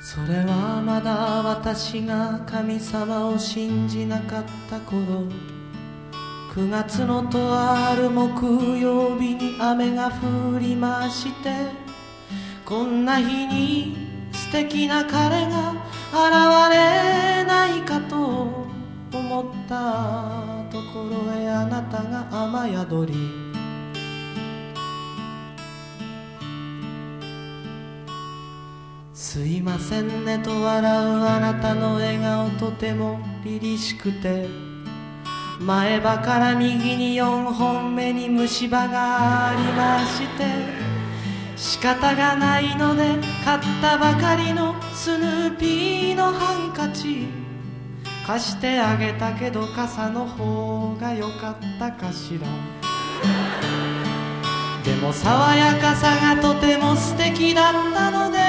それはまだ私が神様を信じなかった頃、9月のとある木曜日に雨が降りまして、こんな日に素敵な彼が現れないかと思ったところへ、あなたが雨宿り。すいませんねと笑うあなたの笑顔、とても凛々しくて、前歯から右に4本目に虫歯がありまして、仕方がないので買ったばかりのスヌーピーのハンカチ貸してあげたけど、傘の方が良かったかしら。でも爽やかさがとても素敵だったので、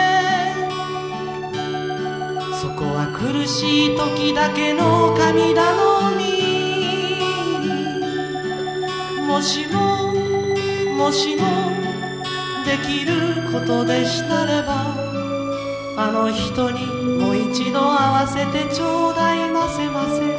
そこは苦しい時だけの神頼み。もしももしもできることでしたれば、あの人にもう一度会わせてちょうだいませませ。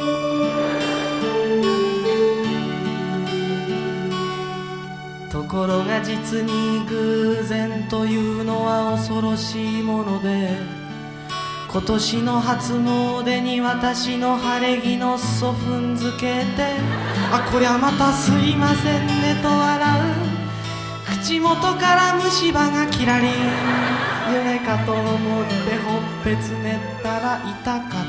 ところが実に偶然というのは恐ろしいもので、今年の初詣に私の晴れ着の裾踏んづけて、あ、こりゃまたすいませんねと笑う口元から虫歯がキラリン。夢かと思ってほっぺつねったら痛かった。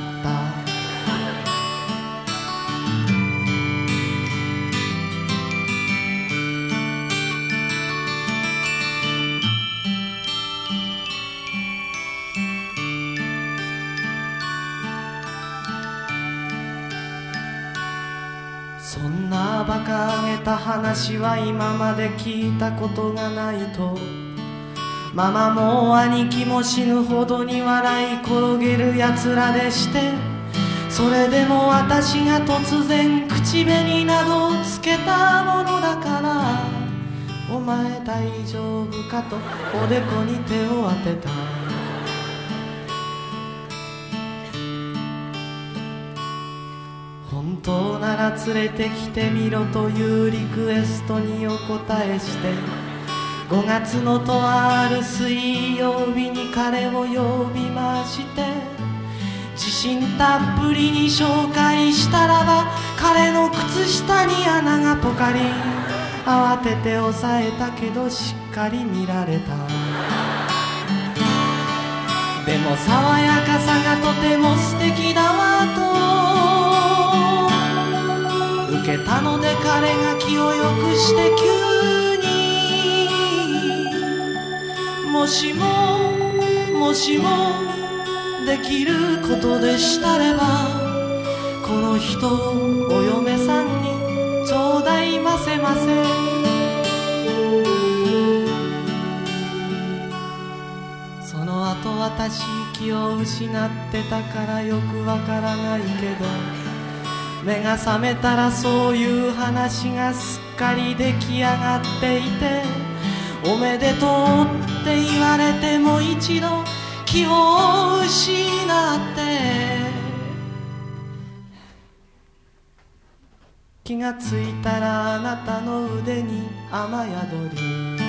そんな馬鹿げた話は今まで聞いたことがないと、ママも兄貴も死ぬほどに笑い転げるやつらでして、それでも私が突然口紅などをつけたものだから、お前大丈夫かとおでこに手を当てた。本当なら連れてきてみろというリクエストにお答えして、5月のとある水曜日に彼を呼びまして、自信たっぷりに紹介したらば、彼の靴下に穴がポカリ。慌てて押さえたけどしっかり見られた。でも爽やかさがとても素敵だわと受けたので、彼が気をよくして急に、もしももしもできることでしたれば、この人をお嫁さんにちょうだいませませ。その後私気を失ってたからよくわからないけど、目が覚めたらそういう話がすっかり出来上がっていて、おめでとうって言われても一度気を失って、気がついたらあなたの腕に雨宿り。